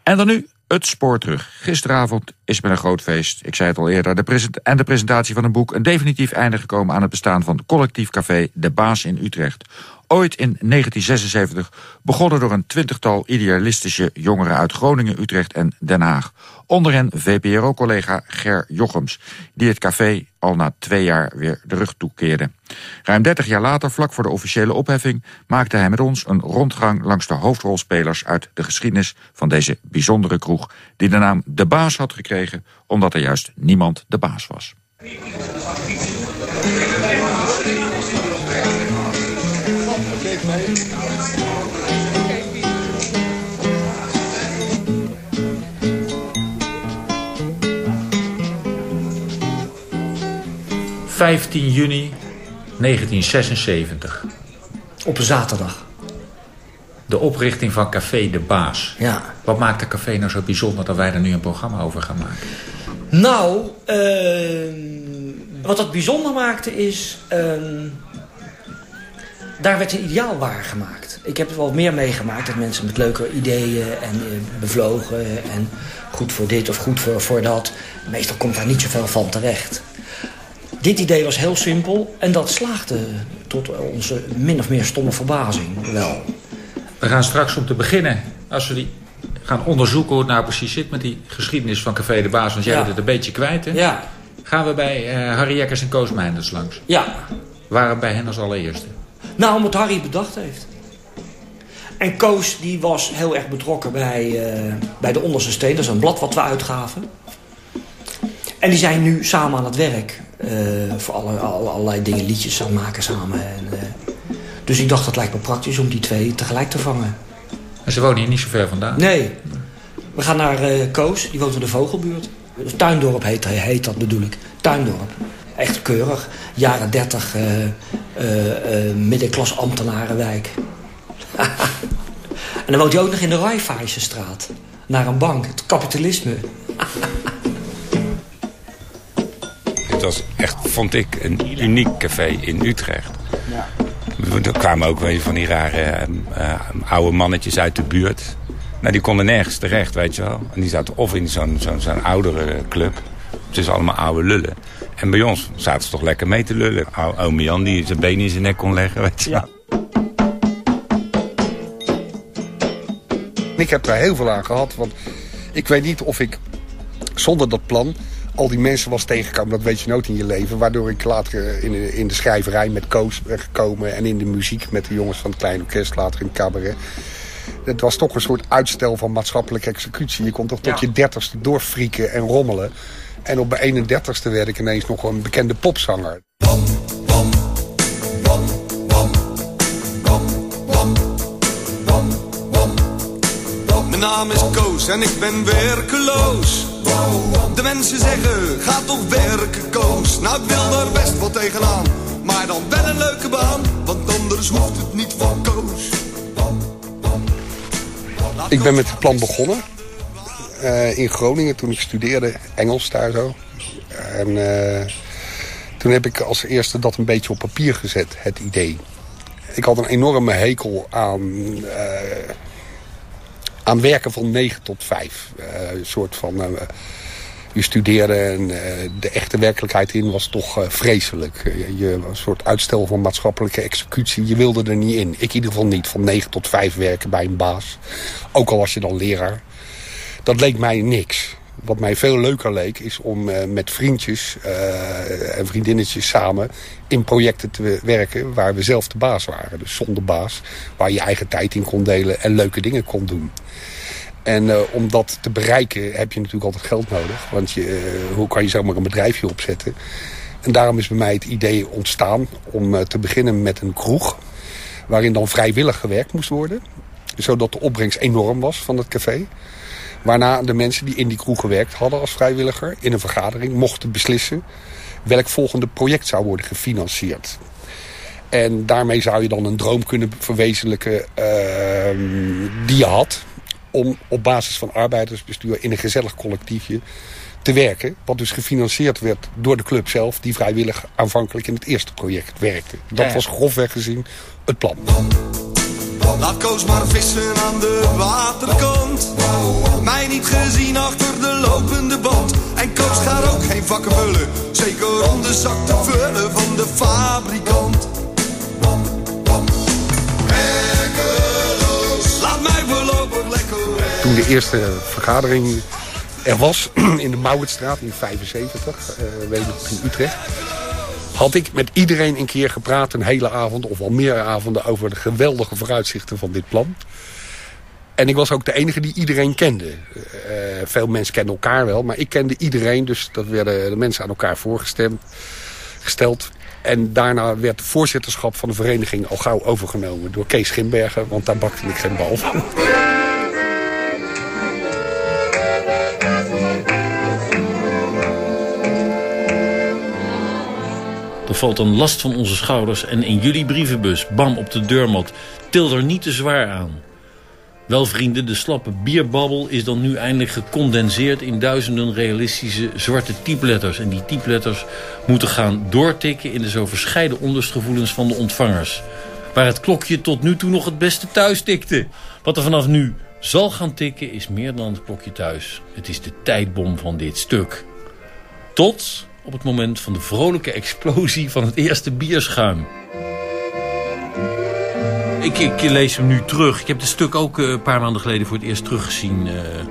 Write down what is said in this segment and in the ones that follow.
En dan nu het spoor terug. Gisteravond is met een groot feest, ik zei het al eerder, de presentatie van een boek een definitief einde gekomen aan het bestaan van collectief café De Baas in Utrecht. Ooit in 1976 begonnen door een 20-tal idealistische jongeren uit Groningen, Utrecht en Den Haag. Onder hen VPRO-collega Ger Jochems, die het café al na 2 jaar weer de rug toekeerde. Ruim 30 jaar later, vlak voor de officiële opheffing, maakte hij met ons een rondgang langs de hoofdrolspelers uit de geschiedenis van deze bijzondere kroeg, die de naam De Baas had gekregen, omdat er juist niemand de baas was. 15 juni 1976. Op een zaterdag. De oprichting van Café De Baas. Ja. Wat maakt de café nou zo bijzonder dat wij er nu een programma over gaan maken? Nou, wat dat bijzonder maakte is... daar werd een ideaal waargemaakt. Ik heb wel meer meegemaakt dat mensen met leuke ideeën en bevlogen... en goed voor dit of goed voor dat. Meestal komt daar niet zoveel van terecht. Dit idee was heel simpel en dat slaagde tot onze min of meer stomme verbazing wel. We gaan straks om te beginnen, als we die gaan onderzoeken hoe het nou precies zit met die geschiedenis van Café De Baas, want jij bent het een beetje kwijt, hè? Ja. Gaan we bij Harry Jekkers en Koos Meinders langs? Ja. Waren bij hen als allereerste? Nou, omdat Harry het bedacht heeft. En Koos die was heel erg betrokken bij de Onderste Steen, dat is een blad wat we uitgaven. En die zijn nu samen aan het werk. Voor allerlei dingen, liedjes aan maken samen. Dus ik dacht, dat lijkt me praktisch om die 2 tegelijk te vangen. En ze wonen hier niet zo ver vandaan? Nee. We gaan naar Koos, die woont in de Vogelbuurt. Tuindorp heet dat, bedoel ik. Tuindorp. Echt keurig. Jaren 30, middenklas ambtenarenwijk. En dan woont hij ook nog in de Raiffeisenstraat. Naar een bank, het kapitalisme. Het was echt, vond ik, een uniek café in Utrecht. Ja. Er kwamen ook weer van die rare oude mannetjes uit de buurt. Nou, die konden nergens terecht, weet je wel. En die zaten of in zo'n oudere club. Dus allemaal oude lullen. En bij ons zaten ze toch lekker mee te lullen. Ome Jan die zijn benen in zijn nek kon leggen, weet je wel. Ja. Ik heb daar heel veel aan gehad, want ik weet niet of ik zonder dat plan al die mensen was tegengekomen, dat weet je nooit in je leven. Waardoor ik later in de schrijverij met Koos ben gekomen en in de muziek met de jongens van het Klein Orkest, later in het cabaret. Het was toch een soort uitstel van maatschappelijke executie. Je kon toch tot je 30ste doorfrieken en rommelen. En op mijn 31ste werd ik ineens nog een bekende popzanger. Bam, bam, bam, bam, bam, bam, bam, bam, bam. Mijn naam is Koos en ik ben werkeloos. De mensen zeggen, ga toch werken, Koos. Nou, ik wil daar best wel tegenaan. Maar dan wel een leuke baan, want anders hoeft het niet van Koos. Ik ben met het plan begonnen. In Groningen, toen ik studeerde Engels daar zo. En toen heb ik als eerste dat een beetje op papier gezet, het idee. Ik had een enorme hekel aan werken van 9 tot 5. Een soort van... je studeerde en de echte werkelijkheid in was toch vreselijk. Een soort uitstel van maatschappelijke executie. Je wilde er niet in. Ik in ieder geval niet. Van 9 tot 5 werken bij een baas. Ook al was je dan leraar. Dat leek mij niks. Wat mij veel leuker leek is om met vriendjes en vriendinnetjes samen in projecten te werken waar we zelf de baas waren. Dus zonder baas, waar je eigen tijd in kon delen en leuke dingen kon doen. En om dat te bereiken heb je natuurlijk altijd geld nodig. Want hoe kan je zomaar een bedrijfje opzetten? En daarom is bij mij het idee ontstaan om te beginnen met een kroeg, waarin dan vrijwillig gewerkt moest worden. Zodat de opbrengst enorm was van het café. Waarna de mensen die in die kroeg gewerkt hadden als vrijwilliger in een vergadering mochten beslissen welk volgende project zou worden gefinancierd. En daarmee zou je dan een droom kunnen verwezenlijken die je had, om op basis van arbeidersbestuur in een gezellig collectiefje te werken. Wat dus gefinancierd werd door de club zelf, die vrijwillig aanvankelijk in het eerste project werkte. Dat was grofweg gezien het plan. Laat Koos maar vissen aan de waterkant. Mij niet gezien achter de lopende band. En Koos gaat ook geen vakken vullen. Zeker om de zak te vullen van de fabrikant. Werkeloos, laat mij voorlopig lekker. Toen de eerste vergadering er was in de Mauritstraat in 75, weet ik nog, in Utrecht, had ik met iedereen een keer gepraat, een hele avond of al meer avonden, over de geweldige vooruitzichten van dit plan. En ik was ook de enige die iedereen kende. Veel mensen kenden elkaar wel, maar ik kende iedereen. Dus dat werden de mensen aan elkaar voorgesteld. En daarna werd het voorzitterschap van de vereniging al gauw overgenomen door Kees Schimberger, want daar bakte ik geen bal van. Er valt een last van onze schouders en in jullie brievenbus, bam op de deurmat, til er niet te zwaar aan. Wel vrienden, de slappe bierbabbel is dan nu eindelijk gecondenseerd in duizenden realistische zwarte typeletters. En die typeletters moeten gaan doortikken in de zo verscheiden onlustgevoelens van de ontvangers. Waar het klokje tot nu toe nog het beste thuis tikte. Wat er vanaf nu zal gaan tikken is meer dan het klokje thuis. Het is de tijdbom van dit stuk. Tot op het moment van de vrolijke explosie van het eerste bierschuim. Ik lees hem nu terug. Ik heb het stuk ook een paar maanden geleden voor het eerst teruggezien.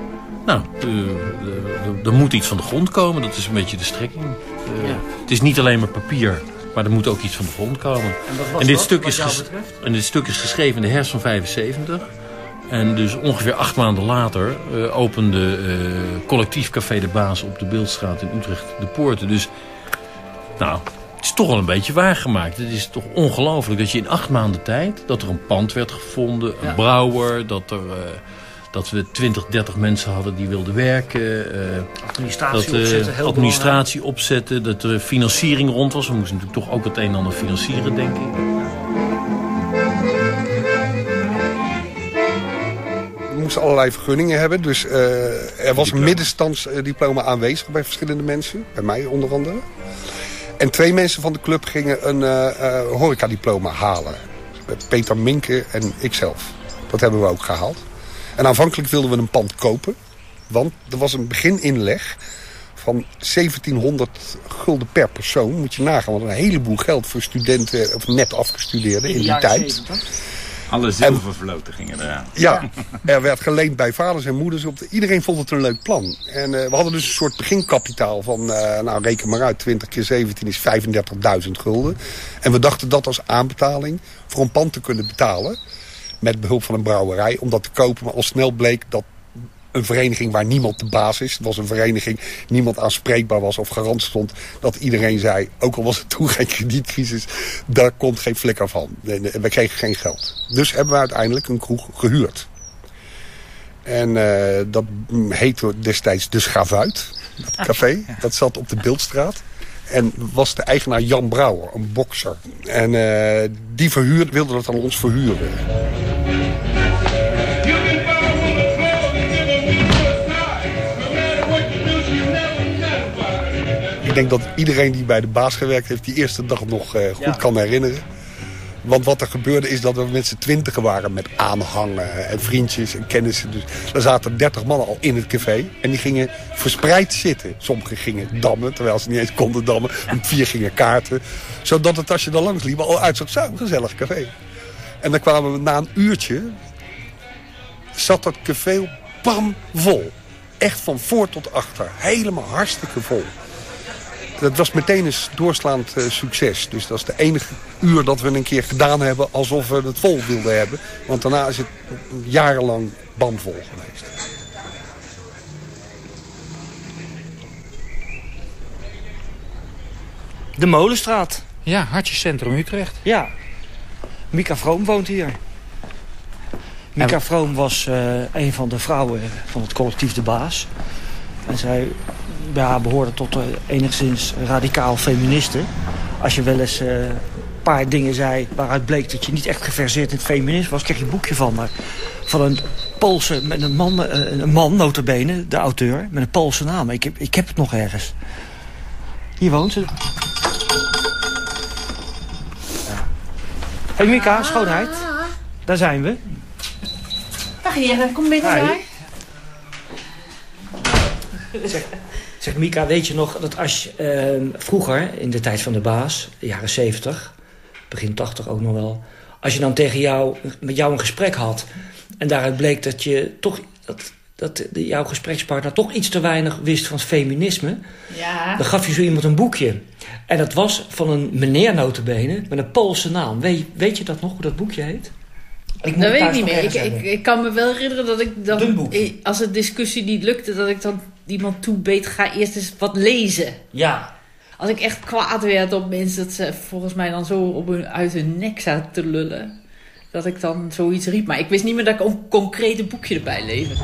Er moet iets van de grond komen. Dat is een beetje de strekking. Het is niet alleen maar papier, maar er moet ook iets van de grond komen. En dit stuk is geschreven in de herfst van 75. En dus ongeveer 8 maanden later opende collectief Café de Baas op de Beeldstraat in Utrecht de poorten. Dus nou, het is toch wel een beetje waargemaakt. Het is toch ongelooflijk dat je in 8 maanden tijd, dat er een pand werd gevonden, een brouwer, dat we 20, 30 mensen hadden die wilden werken. Administratie opzetten, dat er financiering rond was. We moesten natuurlijk toch ook het een en ander financieren, denk ik. We moesten allerlei vergunningen hebben. Dus er was een middenstandsdiploma aanwezig bij verschillende mensen. Bij mij onder andere. En 2 mensen van de club gingen een horecadiploma halen. Peter Minke en ikzelf. Dat hebben we ook gehaald. En aanvankelijk wilden we een pand kopen. Want er was een begininleg van 1700 gulden per persoon. Moet je nagaan, want een heleboel geld voor studenten of net afgestudeerden in die tijd. 70. Alle zilvervloten gingen eraan. Ja, er werd geleend bij vaders en moeders. Iedereen vond het een leuk plan. En we hadden dus een soort beginkapitaal van, reken maar uit, 20 keer 17 is 35.000 gulden. En we dachten dat als aanbetaling voor een pand te kunnen betalen. Met behulp van een brouwerij, om dat te kopen. Maar al snel bleek dat een vereniging waar niemand de baas is. Het was een vereniging, niemand aanspreekbaar was of garant stond. Dat iedereen zei, ook al was het toen geen kredietcrisis, daar komt geen flikker van. We kregen geen geld. Dus hebben we uiteindelijk een kroeg gehuurd. En dat heette destijds De Schavuit, dat café. Dat zat op de Beeldstraat. En was de eigenaar Jan Brouwer, een bokser. En die wilde dat aan ons verhuren. Ik denk dat iedereen die bij de baas gewerkt heeft die eerste dag nog goed kan herinneren. Want wat er gebeurde is dat we met z'n 20 waren met aanhangen en vriendjes en kennissen. Dus er zaten 30 mannen al in het café en die gingen verspreid zitten. Sommigen gingen dammen, terwijl ze niet eens konden dammen. 4 gingen kaarten. Zodat het als je er langs liep al uitzag, zo, een gezellig café. En dan kwamen we na een uurtje, zat dat café bam vol. Echt van voor tot achter. Helemaal hartstikke vol. Dat was meteen een doorslaand succes. Dus dat is de enige uur dat we een keer gedaan hebben alsof we het vol wilden hebben. Want daarna is het jarenlang bamvol geweest. De Molenstraat. Ja, Hartjescentrum Utrecht. Ja. Mika Vroom woont hier. Mika Vroom was een van de vrouwen van het collectief De Baas. En zij behoorde tot enigszins radicaal feministen. Als je wel eens een paar dingen zei waaruit bleek dat je niet echt geverseerd in het feminisme was, kreeg je een boekje van haar. Van een Poolse, met een man nota bene, de auteur, met een Poolse naam. Ik heb het nog ergens. Hier woont ze. Hey Mika, schoonheid. daar zijn we. Dag heren, kom binnen. Zeg Mika, weet je nog dat als je vroeger, in de tijd van de baas, de jaren 70, begin 80 ook nog wel, als je dan met jou een gesprek had en daaruit bleek dat je toch dat jouw gesprekspartner toch iets te weinig wist van feminisme, dan gaf je zo iemand een boekje. En dat was van een meneer notabene met een Poolse naam. Weet je dat nog, hoe dat boekje heet? Dat weet ik niet meer. Ik kan me wel herinneren dat ik dan, als de discussie niet lukte, dat ik dan iemand toebeet, ga eerst eens wat lezen. Ja. Als ik echt kwaad werd op mensen, dat ze volgens mij dan zo uit hun nek zaten te lullen, dat ik dan zoiets riep. Maar ik wist niet meer dat ik een concreet boekje erbij leverde.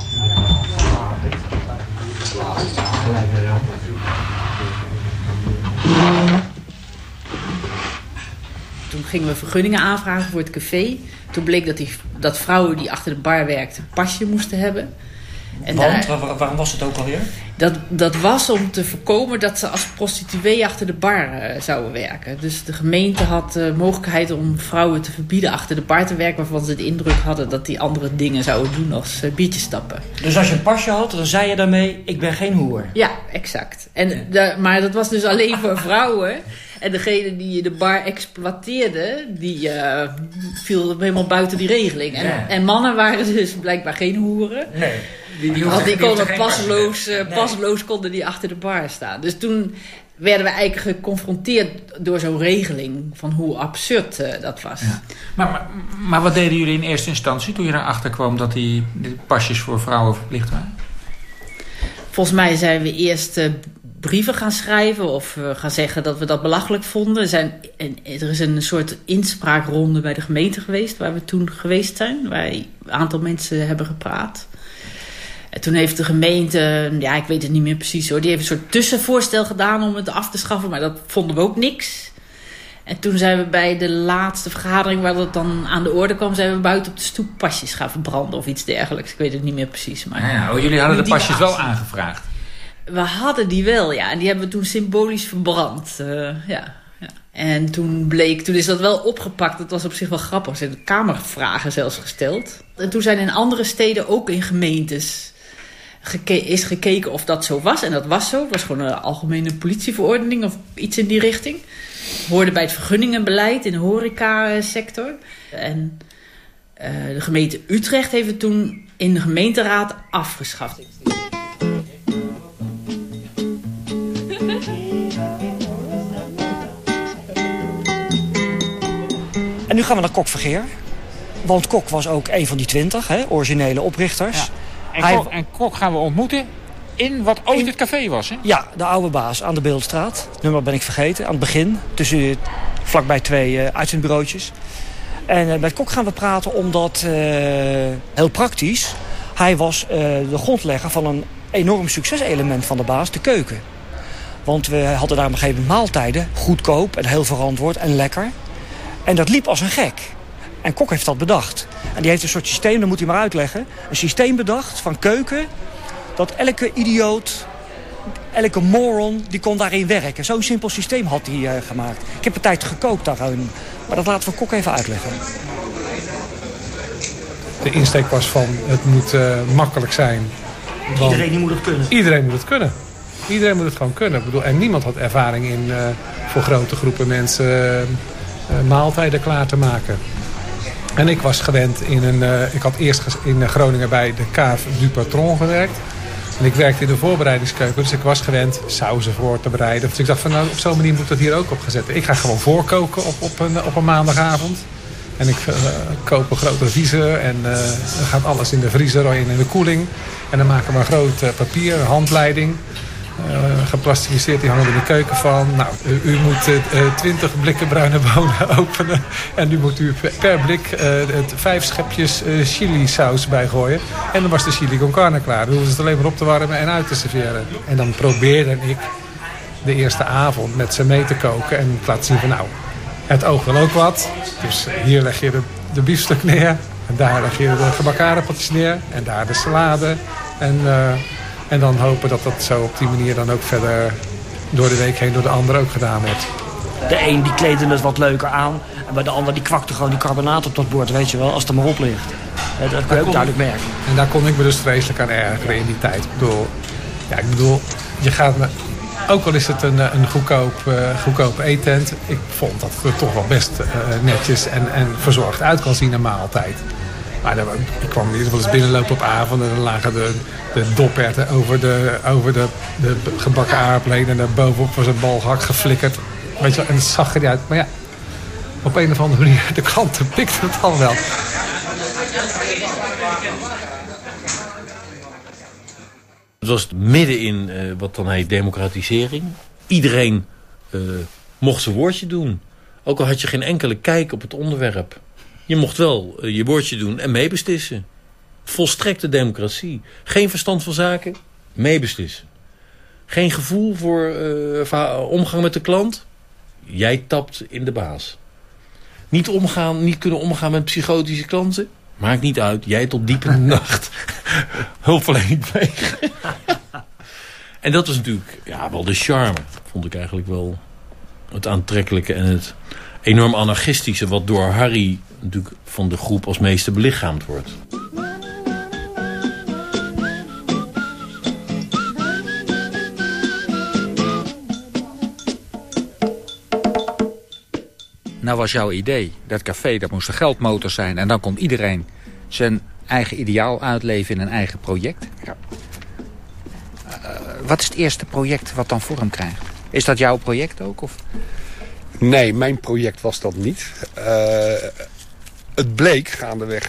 Toen gingen we vergunningen aanvragen voor het café. Toen bleek dat vrouwen die achter de bar werkten een pasje moesten hebben. En waarom was het ook alweer? Dat was om te voorkomen dat ze als prostituee achter de bar zouden werken. Dus de gemeente had de mogelijkheid om vrouwen te verbieden achter de bar te werken, waarvan ze de indruk hadden dat die andere dingen zouden doen als biertjes stappen. Dus als je een pasje had, dan zei je daarmee, ik ben geen hoer. Ja, exact. Maar dat was dus alleen voor vrouwen. En degene die de bar exploiteerde, die viel helemaal buiten die regeling. En mannen waren dus blijkbaar geen hoeren. Nee. Die konden pasloos konden die achter de bar staan. Dus toen werden we eigenlijk geconfronteerd door zo'n regeling van hoe absurd dat was. Ja. Maar wat deden jullie in eerste instantie toen je erachter kwam dat die pasjes voor vrouwen verplicht waren? Volgens mij zijn we eerst brieven gaan schrijven of gaan zeggen dat we dat belachelijk vonden. Er is een soort inspraakronde bij de gemeente geweest waar we toen geweest zijn. Waar een aantal mensen hebben gepraat. En toen heeft de gemeente, ik weet het niet meer precies hoor, die heeft een soort tussenvoorstel gedaan om het af te schaffen, maar dat vonden we ook niks. En toen zijn we bij de laatste vergadering waar dat dan aan de orde kwam, zijn we buiten op de stoep pasjes gaan verbranden of iets dergelijks. Ik weet het niet meer precies. Maar jullie hadden de pasjes wel aangevraagd? We hadden die wel, ja. En die hebben we toen symbolisch verbrand. En toen is dat wel opgepakt. Dat was op zich wel grappig. Ze hebben kamervragen zelfs gesteld. En toen zijn in andere steden, ook in gemeentes, is gekeken of dat zo was. En dat was zo. Het was gewoon een algemene politieverordening of iets in die richting. Hoorde bij het vergunningenbeleid in de horecasector. En de gemeente Utrecht heeft het toen in de gemeenteraad afgeschaft. En nu gaan we naar Kok Vergeer. Want Kok was ook een van die 20 originele oprichters. Ja. En Kok gaan we ontmoeten in wat ooit het café was, hè? Ja, de oude baas aan de Beeldstraat. Het nummer ben ik vergeten. Aan het begin, vlakbij 2 uitzendbureautjes. En met Kok gaan we praten omdat, heel praktisch, hij was de grondlegger van een enorm succeselement van de baas, de keuken. Want we hadden daar op een gegeven moment maaltijden, goedkoop en heel verantwoord en lekker. En dat liep als een gek. En Kok heeft dat bedacht. En die heeft een soort systeem, dat moet hij maar uitleggen. Een systeem bedacht van keuken, dat elke idioot, elke moron, die kon daarin werken. Zo'n simpel systeem had hij gemaakt. Ik heb een tijd gekookt daarin. Maar dat laten we Kok even uitleggen. De insteek was van, het moet makkelijk zijn. Iedereen moet het kunnen. Iedereen moet het kunnen. Iedereen moet het gewoon kunnen. Ik bedoel, en niemand had ervaring in voor grote groepen mensen maaltijden klaar te maken. En ik was gewend ik had eerst in Groningen bij de Cave du Patron gewerkt. En ik werkte in de voorbereidingskeuken, dus ik was gewend sauzen voor te bereiden. Dus ik dacht van, op zo'n manier moet dat hier ook opgezet. Ik ga gewoon voorkoken op een maandagavond. En ik koop een grote vriezer en dan gaat alles in de vriezer in de koeling. En dan maken we een groot papier, een handleiding. Geplastificeerd, die hangen in de keuken van. Nou, u moet 20 blikken bruine bonen openen. En nu moet u per blik 5 schepjes chili saus bijgooien. En dan was de chili con carne klaar. Dan hoefden ze het alleen maar op te warmen en uit te serveren. En dan probeerde ik de eerste avond met ze mee te koken. En te laten zien van het oog wil ook wat. Dus hier leg je de biefstuk neer. En daar leg je de gebakken aardappeltjes neer. En daar de salade. En dan hopen dat dat zo op die manier dan ook verder door de week heen door de anderen ook gedaan wordt. De een die kleedde het wat leuker aan. En bij de ander die kwakte gewoon die carbonaat op dat bord, weet je wel, als het er maar op ligt. Dat kun je ook duidelijk merken. En daar kon ik me dus vreselijk aan ergeren in die tijd. Ik bedoel, je gaat me... Ook al is het een goedkoop eetent, ik vond dat het er toch wel best netjes en verzorgd uit kan zien na maaltijd. Maar ik kwam wel eens binnenlopen op avond en dan lagen de doperten over de gebakken aardbeien en daarbovenop was een balgehakt geflikkerd. Weet je wel, en het zag er niet uit. Maar ja, op een of andere manier, de klanten pikten het al wel. Het was midden in wat dan heet democratisering. Iedereen mocht zijn woordje doen. Ook al had je geen enkele kijk op het onderwerp. Je mocht wel je woordje doen en meebeslissen. Volstrekte democratie. Geen verstand van zaken, meebeslissen. Geen gevoel voor omgang met de klant. Jij tapt in de baas. Niet kunnen omgaan met psychotische klanten. Maakt niet uit, jij tot diep in de nacht. Hulpverlening plegen. En dat was natuurlijk wel de charme. Vond ik eigenlijk wel het aantrekkelijke en het enorm anarchistische... wat door Harry natuurlijk van de groep als meeste belichaamd wordt. Nou was jouw idee, dat café, dat moest een geldmotor zijn. En dan kon iedereen zijn eigen ideaal uitleven in een eigen project. Ja. Wat is het eerste project wat dan vorm krijgt? Is dat jouw project ook? Of? Nee, mijn project was dat niet. Het bleek gaandeweg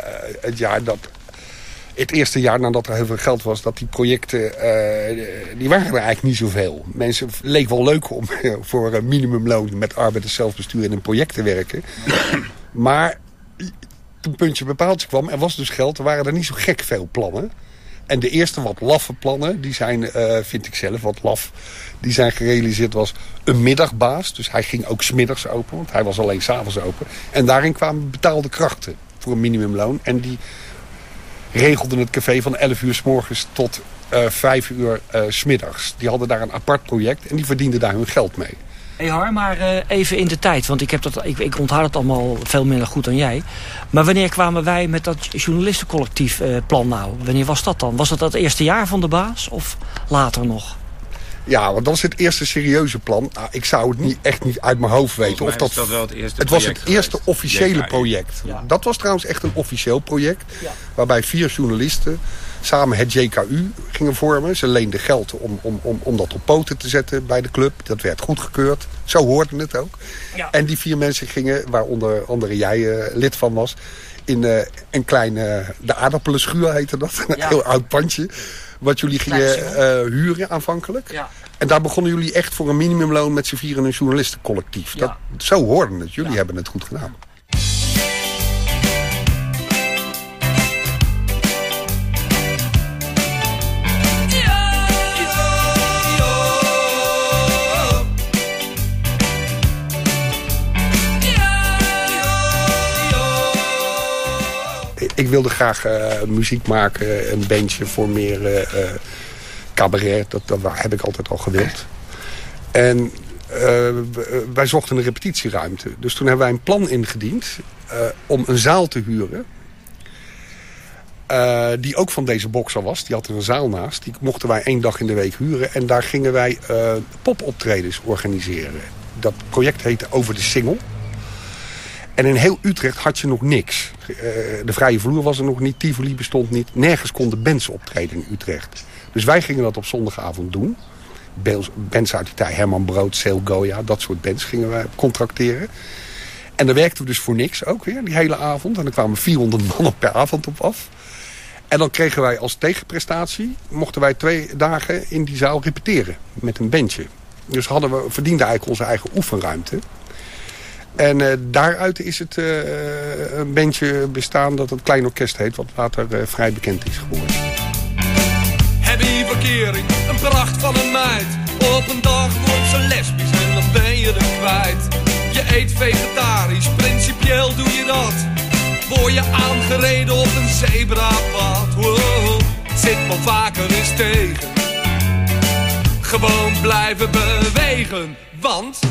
het eerste jaar nadat er heel veel geld was... dat die projecten, die waren er eigenlijk niet zoveel. Mensen leek wel leuk om voor minimumloon met arbeid en zelfbestuur in een project te werken. Maar toen puntje bepaaldje kwam, er was dus geld, er waren er niet zo gek veel plannen. En de eerste wat laffe plannen, die zijn, vind ik zelf wat laf... die zijn gerealiseerd was een middagbaas. Dus hij ging ook 's middags open, want hij was alleen 's avonds open. En daarin kwamen betaalde krachten voor een minimumloon. En die regelden het café van 11 uur 's morgens tot 5 uur 's middags. Die hadden daar een apart project en die verdienden daar hun geld mee. Hey Har, maar even in de tijd, want ik onthoud het allemaal veel minder goed dan jij. Maar wanneer kwamen wij met dat journalistencollectief plan nou? Wanneer was dat dan? Was dat eerste jaar van de baas of later nog? Ja, want dat was het eerste serieuze plan. Nou, ik zou het echt niet uit mijn hoofd weten. Of dat wel het eerste het was het eerste officiële project. Ja. Dat was trouwens echt een officieel project. Ja. Waarbij 4 journalisten samen het JKU gingen vormen. Ze leenden geld om dat op poten te zetten bij de club. Dat werd goedgekeurd. Zo hoorde het ook. Ja. En die 4 mensen gingen, waaronder andere jij lid van was... in een kleine, de aardappelenschuur heette dat. Een heel oud pandje. Wat jullie gingen huren aanvankelijk. Ja. En daar begonnen jullie echt voor een minimumloon met z'n 4 een journalistencollectief. Ja. Zo hoorden het. Jullie hebben het goed gedaan. Ik wilde graag muziek maken, een bandje voor meer cabaret. Dat heb ik altijd al gewild. En wij zochten een repetitieruimte. Dus toen hebben wij een plan ingediend om een zaal te huren. Die ook van deze bokser was. Die had er een zaal naast. Die mochten wij 1 dag in de week huren. En daar gingen wij popoptredens organiseren. Dat project heette Over de Singel. En in heel Utrecht had je nog niks. De vrije vloer was er nog niet, Tivoli bestond niet. Nergens konden bands optreden in Utrecht. Dus wij gingen dat op zondagavond doen. Bands uit die tijd, Herman Brood, Seel Goya, dat soort bands gingen wij contracteren. En daar werkten we dus voor niks ook weer, die hele avond. En dan kwamen 400 man per avond op af. En dan kregen wij als tegenprestatie, mochten wij 2 dagen in die zaal repeteren met een bandje. Dus verdienden eigenlijk onze eigen oefenruimte. En daaruit is het een bandje bestaan dat het Klein Orkest heet, wat later vrij bekend is geworden. Heavy verkering, een pracht van een meid. Op een dag wordt ze lesbisch en dan ben je er kwijt. Je eet vegetarisch, principieel doe je dat. Word je aangereden op een zebrapad. Wow, zit wel vaker eens tegen. Gewoon blijven bewegen, want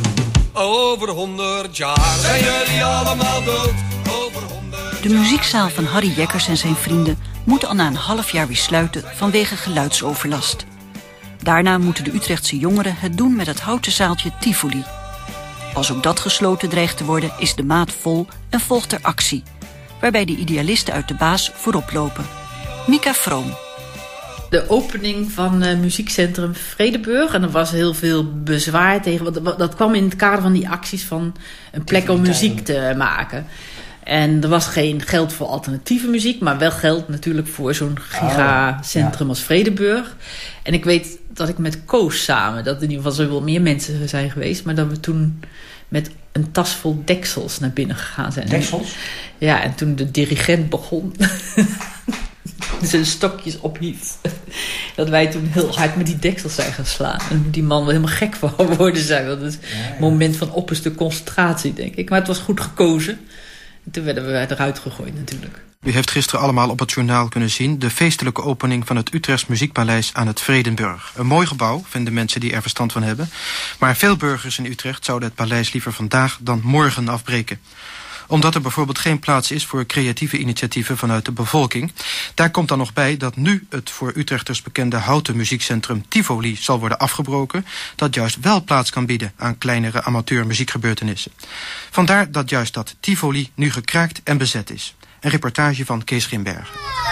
Over 100 jaar zijn jullie allemaal dood. Over 100 De muziekzaal van Harry Jekkers en zijn vrienden moet al na een half jaar weer sluiten vanwege geluidsoverlast. Daarna moeten de Utrechtse jongeren het doen met het houten zaaltje Tivoli. Als ook dat gesloten dreigt te worden, is de maat vol en volgt er actie, waarbij de idealisten uit de Baas voorop lopen. Mika Vroom. De opening van muziekcentrum Vredenburg. En er was heel veel bezwaar tegen. Want dat kwam in het kader van die acties van een plek om muziek te maken. En er was geen geld voor alternatieve muziek, maar wel geld natuurlijk voor zo'n gigacentrum als Vredenburg. En ik weet dat ik met Koos samen, dat in ieder geval zo wel meer mensen zijn geweest, maar dat we toen met een tas vol deksels naar binnen gegaan zijn. Deksels? Ja, en toen de dirigent begon zijn stokjes ophief, dat wij toen heel hard met die deksels zijn gaan slaan. En die man wel helemaal gek van geworden zijn. Dat is een moment van opperste concentratie, denk ik. Maar het was goed gekozen. En toen werden we eruit gegooid natuurlijk. U heeft gisteren allemaal op het journaal kunnen zien de feestelijke opening van het Utrechts Muziekpaleis aan het Vredenburg. Een mooi gebouw, vinden mensen die er verstand van hebben. Maar veel burgers in Utrecht zouden het paleis liever vandaag dan morgen afbreken. Omdat er bijvoorbeeld geen plaats is voor creatieve initiatieven vanuit de bevolking. Daar komt dan nog bij dat nu het voor Utrechters bekende houten muziekcentrum Tivoli zal worden afgebroken, dat juist wel plaats kan bieden aan kleinere amateurmuziekgebeurtenissen. Vandaar dat juist dat Tivoli nu gekraakt en bezet is. Een reportage van Kees Grimbergen.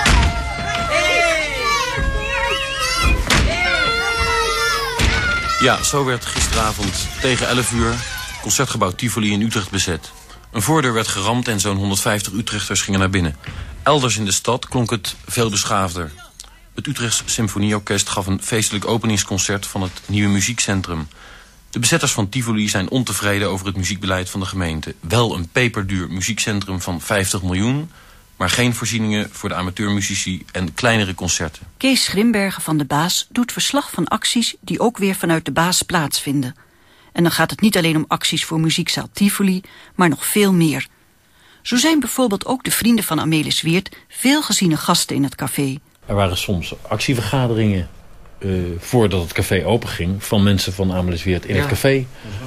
Ja, zo werd gisteravond tegen 11 uur Concertgebouw Tivoli in Utrecht bezet. Een voordeur werd geramd en zo'n 150 Utrechters gingen naar binnen. Elders in de stad klonk het veel beschaafder. Het Utrechts Symfonieorkest gaf een feestelijk openingsconcert van het nieuwe muziekcentrum. De bezetters van Tivoli zijn ontevreden over het muziekbeleid van de gemeente. Wel een peperduur muziekcentrum van 50 miljoen... maar geen voorzieningen voor de amateurmuzici en kleinere concerten. Kees Grimbergen van de Baas doet verslag van acties die ook weer vanuit de Baas plaatsvinden. En dan gaat het niet alleen om acties voor muziekzaal Tivoli, maar nog veel meer. Zo zijn bijvoorbeeld ook de vrienden van Amelis Weert veel geziene gasten in het café. Er waren soms actievergaderingen voordat het café openging van mensen van Amelis Weert in het café.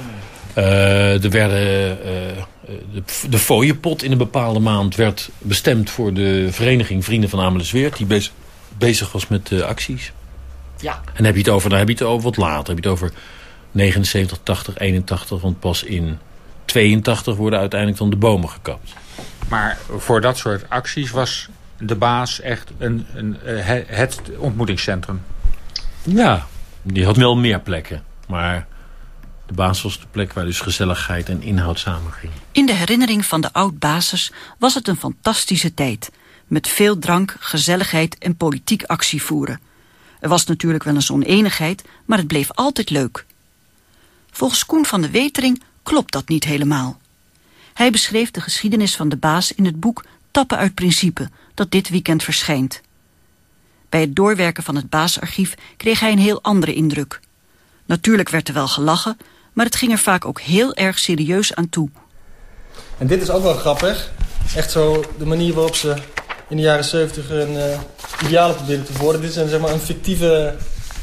Er werden de fooienpot in een bepaalde maand werd bestemd voor de vereniging Vrienden van Amelis Weert, die bezig was met acties. Ja. En dan heb je het over wat later. Heb je het over 79, 80, 81, want pas in 82 worden uiteindelijk dan de bomen gekapt. Maar voor dat soort acties was de Baas echt het ontmoetingscentrum. Ja, die had wel meer plekken. Maar de Baas was de plek waar dus gezelligheid en inhoud samengingen. In de herinnering van de oud-Basers was het een fantastische tijd. Met veel drank, gezelligheid en politiek actie voeren. Er was natuurlijk wel eens oneenigheid, maar het bleef altijd leuk. Volgens Koen van de Wetering klopt dat niet helemaal. Hij beschreef de geschiedenis van de Baas in het boek Tappen uit Principe, dat dit weekend verschijnt. Bij het doorwerken van het Baasarchief kreeg hij een heel andere indruk. Natuurlijk werd er wel gelachen, maar het ging er vaak ook heel erg serieus aan toe. En dit is ook wel grappig. Echt zo de manier waarop ze in de jaren 70 een idealen probeerden te worden. Dit is zeg maar een fictieve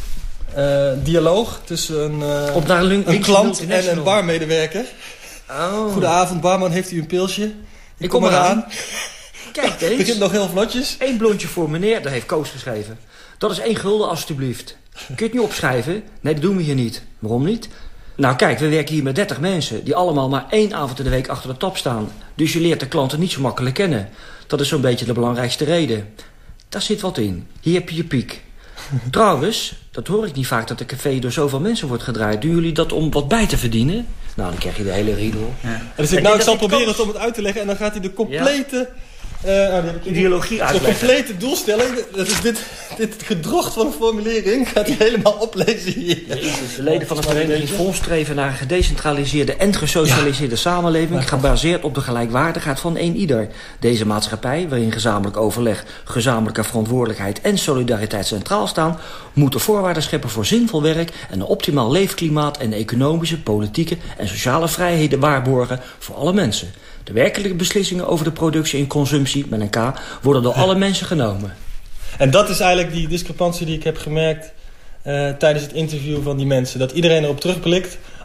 dialoog tussen een klant en een barmedewerker. Oh. Goedenavond, barman, heeft u een pilsje? Ik kom eraan. Kijk eens. Het begint nog heel vlotjes. 1 blondje voor meneer, dat heeft Koos geschreven. Dat is 1 gulden alstublieft. Kun je het niet opschrijven? Nee, dat doen we hier niet. Waarom niet? Nou kijk, we werken hier met 30 mensen... die allemaal maar 1 avond in de week achter de tap staan. Dus je leert de klanten niet zo makkelijk kennen. Dat is zo'n beetje de belangrijkste reden. Daar zit wat in. Hier heb je je piek. Trouwens, dat hoor ik niet vaak dat de café door zoveel mensen wordt gedraaid. Doen jullie dat om wat bij te verdienen? Nou, dan krijg je de hele riedel. Ja. En dus ik zal proberen om het uit te leggen... en dan gaat hij de complete... ideologie uitleggen. De complete doelstelling, dat is dit gedrocht van een formulering, gaat hij helemaal oplezen hier. De leden van de vereniging voorstreven naar een gedecentraliseerde en gesocialiseerde samenleving, gebaseerd op de gelijkwaardigheid van eenieder. Deze maatschappij, waarin gezamenlijk overleg, gezamenlijke verantwoordelijkheid en solidariteit centraal staan, moet de voorwaarden scheppen voor zinvol werk en een optimaal leefklimaat en economische, politieke en sociale vrijheden waarborgen voor alle mensen. De werkelijke beslissingen over de productie en consumptie, met een K, worden door alle mensen genomen. En dat is eigenlijk die discrepantie die ik heb gemerkt tijdens het interview van die mensen. Dat iedereen erop terugblikt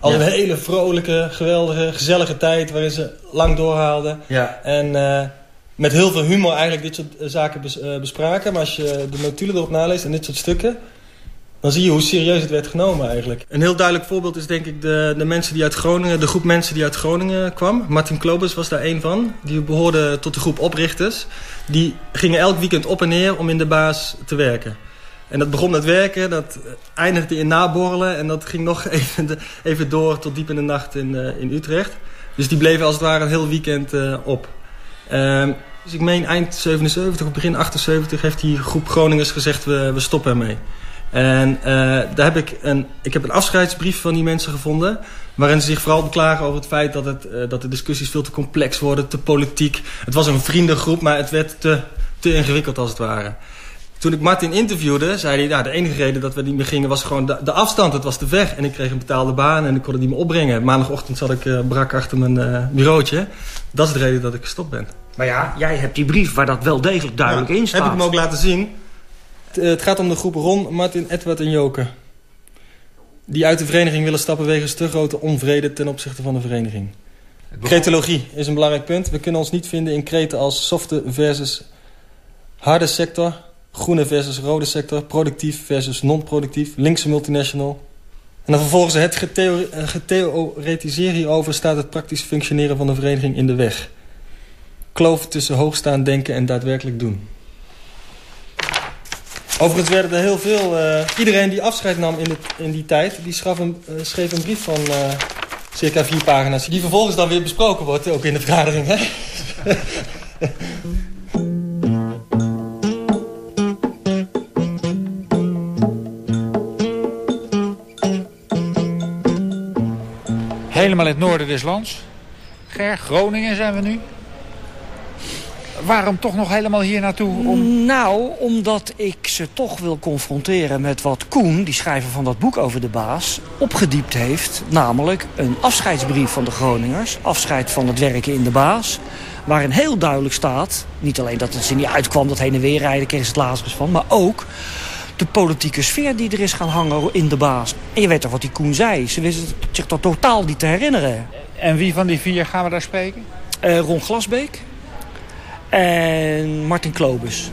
Als een hele vrolijke, geweldige, gezellige tijd waarin ze lang doorhaalden. Ja. En met heel veel humor eigenlijk dit soort zaken bespraken. Maar als je de notulen erop naleest en dit soort stukken, dan zie je hoe serieus het werd genomen eigenlijk. Een heel duidelijk voorbeeld is denk ik de mensen die uit Groningen, de groep mensen die uit Groningen kwam. Martin Klobus was daar één van. Die behoorde tot de groep oprichters. Die gingen elk weekend op en neer om in de baas te werken. En dat begon met werken, dat eindigde in naborrelen en dat ging nog even door tot diep in de nacht in Utrecht. Dus die bleven als het ware een heel weekend op. Dus ik meen eind 77 of begin 78 heeft die groep Groningers gezegd we stoppen ermee. En daar heb ik een afscheidsbrief van die mensen gevonden, waarin ze zich vooral beklagen over het feit dat de discussies veel te complex worden, te politiek. Het was een vriendengroep, maar het werd te ingewikkeld als het ware. Toen ik Martin interviewde, zei hij, de enige reden dat we niet meer gingen was gewoon de afstand. Het was te ver en ik kreeg een betaalde baan en ik kon het niet meer opbrengen. Maandagochtend zat ik brak achter mijn bureautje. Dat is de reden dat ik gestopt ben. Maar ja, jij hebt die brief waar dat wel degelijk duidelijk in staat. Heb ik hem ook laten zien. Het gaat om de groep Ron, Martin, Edward en Joke. Die uit de vereniging willen stappen wegens te grote onvrede ten opzichte van de vereniging. Cretologie is een belangrijk punt. We kunnen ons niet vinden in kreten als softe versus harde sector, groene versus rode sector, productief versus non-productief, linkse multinational. En dan vervolgens het getheoretiseer hierover staat het praktisch functioneren van de vereniging in de weg. Kloof tussen hoogstaand denken en daadwerkelijk doen. Overigens werden er heel veel... iedereen die afscheid nam in die tijd, die schreef een brief van circa 4 pagina's. Die vervolgens dan weer besproken wordt, ook in de vergadering. Hè? Helemaal in het noorden des lands. Ger, Groningen zijn we nu. Waarom toch nog helemaal hier naartoe? Nou, omdat ik ze toch wil confronteren met wat Koen, die schrijver van dat boek over de baas, opgediept heeft. Namelijk een afscheidsbrief van de Groningers. Afscheid van het werken in de baas. Waarin heel duidelijk staat, niet alleen dat het er niet uitkwam, dat heen en weer rijden, kreeg ze het Lazarus van, maar ook de politieke sfeer die er is gaan hangen in de baas. En je weet toch wat die Koen zei. Ze wisten zich toch totaal niet te herinneren. En wie van die 4 gaan we daar spreken? Ron Glasbeek en Martin Klobus.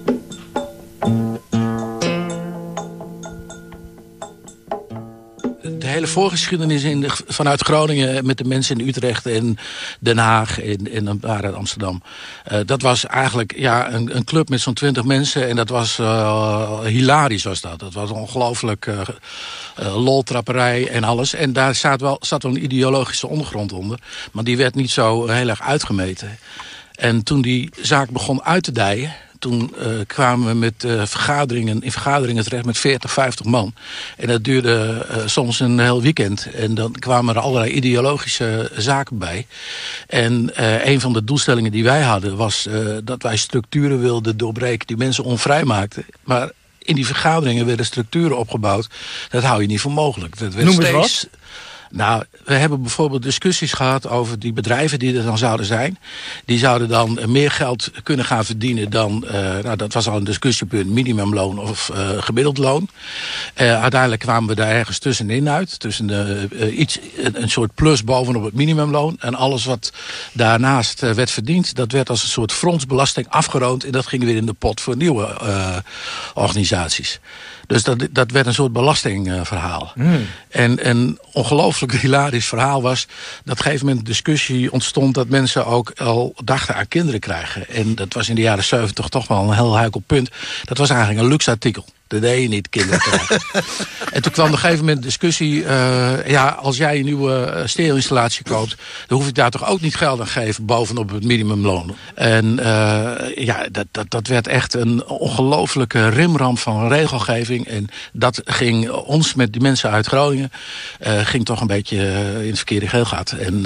De hele voorgeschiedenis vanuit Groningen met de mensen in Utrecht en Den Haag en Amsterdam. Dat was eigenlijk een club met zo'n 20 mensen en dat was hilarisch was dat. Dat was ongelooflijk loltrapperij en alles. En daar zat wel een ideologische ondergrond onder, maar die werd niet zo heel erg uitgemeten. En toen die zaak begon uit te dijen, toen kwamen we met in vergaderingen terecht met 40, 50 man. En dat duurde soms een heel weekend. En dan kwamen er allerlei ideologische zaken bij. En een van de doelstellingen die wij hadden was dat wij structuren wilden doorbreken die mensen onvrij maakten. Maar in die vergaderingen werden structuren opgebouwd. Dat hou je niet voor mogelijk. Dat werd Noem eens wat. Nou, we hebben bijvoorbeeld discussies gehad over die bedrijven die er dan zouden zijn. Die zouden dan meer geld kunnen gaan verdienen dan, dat was al een discussiepunt, minimumloon of gemiddeld loon. Uiteindelijk kwamen we daar ergens tussenin uit. Tussen een soort plus bovenop het minimumloon. En alles wat daarnaast werd verdiend, dat werd als een soort frontsbelasting afgeroond. En dat ging weer in de pot voor nieuwe organisaties. Dus dat werd een soort belastingverhaal. En een ongelooflijk hilarisch verhaal was dat op een gegeven moment discussie ontstond dat mensen ook al dachten aan kinderen krijgen. En dat was in de jaren 70 toch wel een heel heikel punt. Dat was eigenlijk een luxe artikel. Dat deed je niet, kinderen krijgen. En toen kwam op een gegeven moment discussie. Als jij een nieuwe stereo-installatie koopt, dan hoef ik daar toch ook niet geld aan geven bovenop het minimumloon. En dat werd echt een ongelooflijke rimramp van regelgeving. En dat ging ons met die mensen uit Groningen ging toch een beetje in het verkeerde geelgat. En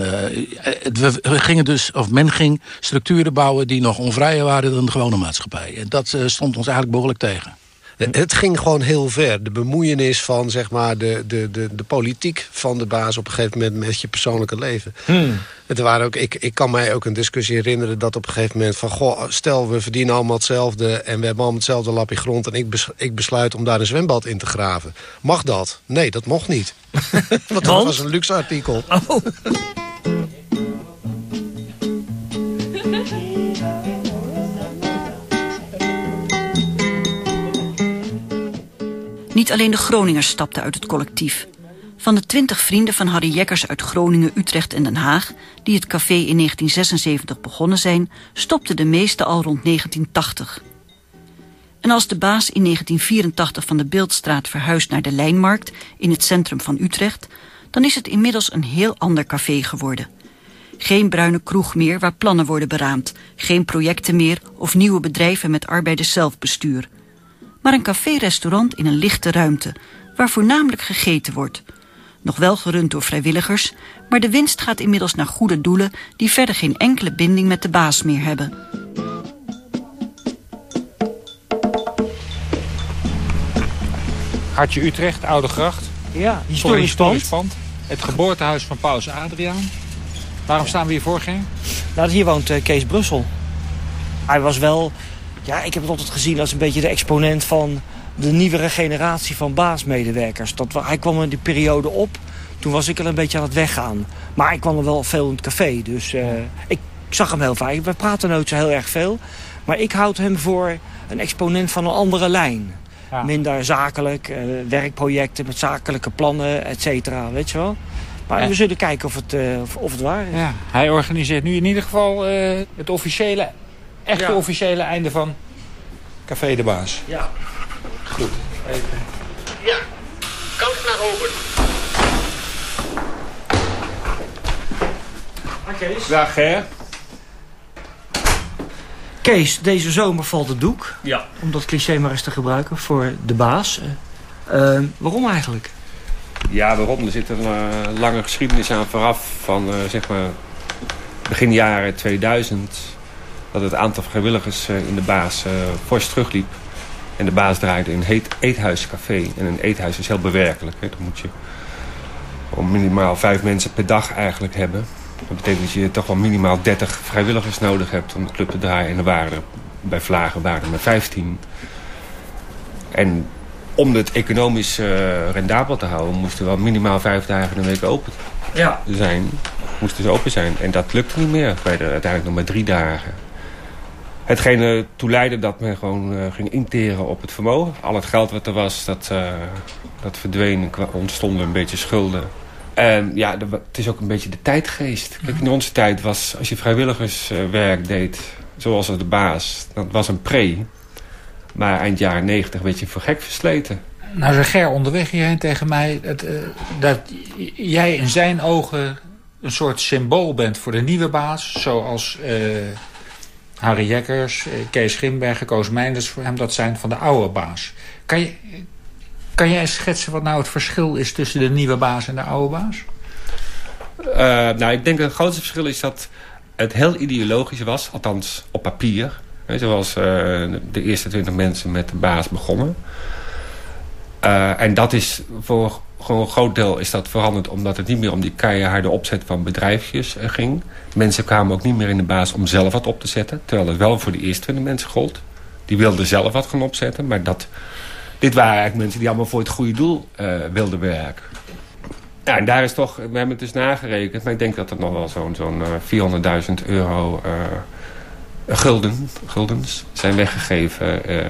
men ging structuren bouwen die nog onvrijer waren dan de gewone maatschappij. En dat stond ons eigenlijk behoorlijk tegen. Het ging gewoon heel ver. De bemoeienis van zeg maar de politiek van de baas op een gegeven moment met je persoonlijke leven. Het waren ook, ik kan mij ook een discussie herinneren dat op een gegeven moment van stel we verdienen allemaal hetzelfde en we hebben allemaal hetzelfde lapje grond en ik besluit om daar een zwembad in te graven. Mag dat? Nee, dat mocht niet. Want dat was een luxe artikel. Oh. Niet alleen de Groningers stapten uit het collectief. Van de 20 vrienden van Harry Jekkers uit Groningen, Utrecht en Den Haag, die het café in 1976 begonnen zijn, stopten de meeste al rond 1980. En als de baas in 1984 van de Beeldstraat verhuist naar de Lijnmarkt in het centrum van Utrecht, dan is het inmiddels een heel ander café geworden. Geen bruine kroeg meer waar plannen worden beraamd, geen projecten meer of nieuwe bedrijven met arbeiderszelfbestuur. Maar een café-restaurant in een lichte ruimte, waar voornamelijk gegeten wordt. Nog wel gerund door vrijwilligers, maar de winst gaat inmiddels naar goede doelen die verder geen enkele binding met de baas meer hebben. Hartje Utrecht, Oude Gracht. Ja, historisch pand. Het geboortehuis van Paus Adriaan. Waarom staan we hier voor, Ger? Nou, hier woont Kees Brussel. Hij was wel, ja, ik heb het altijd gezien als een beetje de exponent van de nieuwere generatie van baasmedewerkers. Hij kwam in die periode op. Toen was ik al een beetje aan het weggaan. Maar ik kwam er wel veel in het café. Dus ik zag hem heel vaak. We praten nooit zo heel erg veel. Maar ik houd hem voor een exponent van een andere lijn. Ja. Minder zakelijk, werkprojecten met zakelijke plannen, et cetera, weet je wel. Maar we zullen kijken of het waar is. Ja, hij organiseert nu in ieder geval het officiële, officiële einde van Café de Baas. Ja. Goed. Even. Ja, kant naar open. Kees. Dag Ger. Kees, deze zomer valt het doek. Ja. Om dat cliché maar eens te gebruiken voor de baas. Waarom eigenlijk? Ja, waarom? Er zit een lange geschiedenis aan vooraf van zeg maar begin jaren 2000. Dat het aantal vrijwilligers in de baas fors terugliep. En de baas draaide een eethuiscafé. En een eethuis is heel bewerkelijk. Hè. Dan moet je minimaal 5 mensen per dag eigenlijk hebben. Dat betekent dat je toch wel minimaal 30 vrijwilligers nodig hebt om de club te draaien. En er waren bij Vlagen waren er maar 15. En om het economisch rendabel te houden, moesten we wel minimaal 5 dagen in de week open zijn. Moesten ze open zijn. En dat lukte niet meer. Bij uiteindelijk nog maar 3 dagen. Hetgeen ertoe leidde dat men gewoon ging interen op het vermogen. Al het geld wat er was, dat verdween. Ontstonden een beetje schulden. En ja, het is ook een beetje de tijdgeest. Kijk, in onze tijd was, als je vrijwilligerswerk deed, zoals de baas, dat was een pre. Maar eind jaren 90 werd je voor gek versleten. Nou zei Ger onderweg hierheen tegen mij dat jij in zijn ogen een soort symbool bent voor de nieuwe baas. Zoals Harry Jekkers, Kees Grimbergen, Koos Meinders voor hem dat zijn van de oude baas. Kan jij schetsen wat nou het verschil is tussen de nieuwe baas en de oude baas? Nou, ik denk dat het grootste verschil is dat het heel ideologisch was. Althans, op papier. Zoals de eerste 20 mensen met de baas begonnen. En dat is voor gewoon een groot deel is dat veranderd, omdat het niet meer om die keiharde opzet van bedrijfjes ging. Mensen kwamen ook niet meer in de baas om zelf wat op te zetten. Terwijl het wel voor de eerste 20 mensen gold. Die wilden zelf wat gaan opzetten. Maar dit waren eigenlijk mensen die allemaal voor het goede doel wilden werken. Ja, en daar is toch, we hebben het dus nagerekend. Maar ik denk dat er nog wel zo'n 400.000 euro guldens zijn weggegeven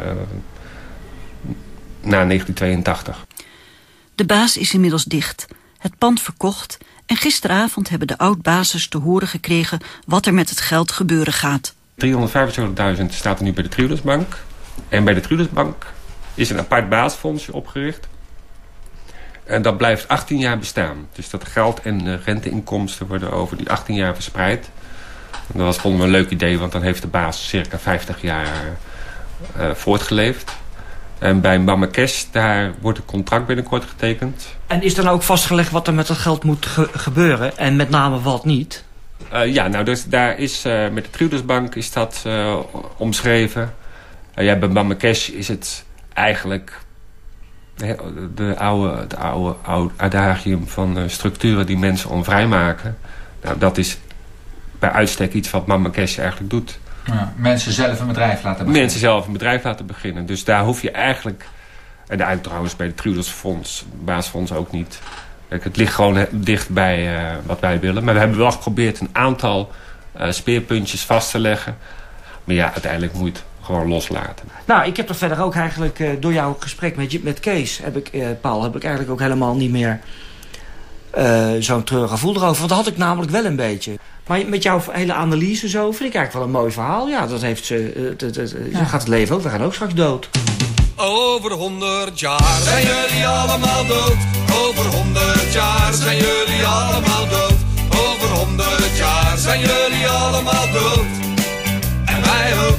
na 1982. De baas is inmiddels dicht, het pand verkocht en gisteravond hebben de oud-bases te horen gekregen wat er met het geld gebeuren gaat. 375.000 staat er nu bij de Triodos-bank. En bij de Triodos-bank is een apart baasfonds opgericht. En dat blijft 18 jaar bestaan. Dus dat geld en renteinkomsten worden over die 18 jaar verspreid. En dat vonden we een leuk idee, want dan heeft de baas circa 50 jaar voortgeleefd. En bij Mama Cash, daar wordt een contract binnenkort getekend. En is dan ook vastgelegd wat er met dat geld moet gebeuren? En met name wat niet? Ja, nou dus daar is met de Triodos-bank is dat omschreven. Ja, bij Mama Cash is het eigenlijk de oude adagium van structuren die mensen onvrij maken. Nou, dat is bij uitstek iets wat Mama Cash eigenlijk doet. Ja, mensen zelf een bedrijf laten beginnen. Mensen zelf een bedrijf laten beginnen. Dus daar hoef je eigenlijk, en eigenlijk trouwens bij de Triodos baasfonds ook niet. Kijk, het ligt gewoon dicht bij wat wij willen. Maar we hebben wel geprobeerd een aantal speerpuntjes vast te leggen. Maar ja, uiteindelijk moet je het gewoon loslaten. Nou, ik heb er verder ook eigenlijk door jouw gesprek met Kees, Paul, heb ik eigenlijk ook helemaal niet meer zo'n treurig gevoel erover. Want dat had ik namelijk wel een beetje. Maar met jouw hele analyse zo vind ik eigenlijk wel een mooi verhaal. Ja, dat heeft zo gaat het leven ook. We gaan ook straks dood. Over 100 jaar zijn jullie allemaal dood. Over 100 jaar zijn jullie allemaal dood. Over 100 jaar zijn jullie allemaal dood. En wij ook.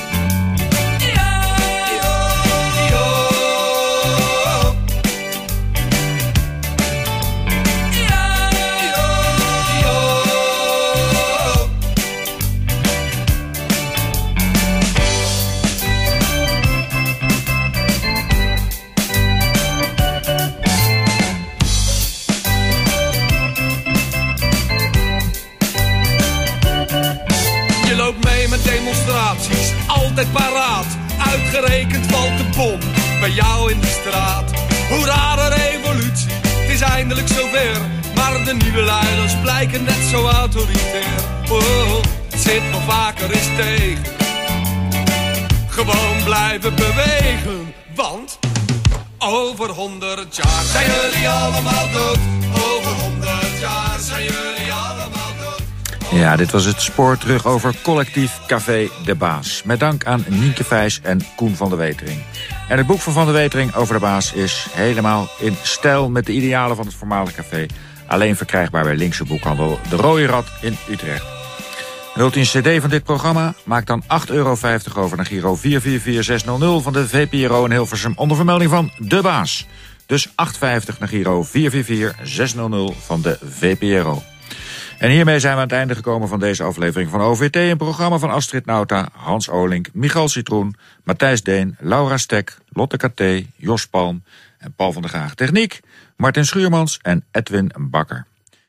Demonstraties, altijd paraat. Uitgerekend valt de bom bij jou in de straat. Hoera, de revolutie, het is eindelijk zover. Maar de nieuwe leiders blijken net zo autoritair. Oh, het zit wel vaker eens tegen. Gewoon blijven bewegen, want over 100 jaar zijn jullie allemaal dood. Over 100 jaar zijn jullie allemaal dood. Ja, dit was het spoor terug over collectief Café De Baas. Met dank aan Nienke Vijs en Koen van der Wetering. En het boek van Van der Wetering over De Baas is helemaal in stijl met de idealen van het voormalige café. Alleen verkrijgbaar bij linkse boekhandel De Rode Rat in Utrecht. Wilt u een cd van dit programma? Maak dan €8,50 over naar Giro 444600 van de VPRO in Hilversum onder vermelding van De Baas. Dus €8,50 naar Giro 444600 van de VPRO. En hiermee zijn we aan het einde gekomen van deze aflevering van OVT. Een programma van Astrid Nauta, Hans Olink, Michal Citroen, Matthijs Deen, Laura Stek, Lotte Katé, Jos Palm en Paul van der Graag. Techniek, Martin Schuurmans en Edwin Bakker.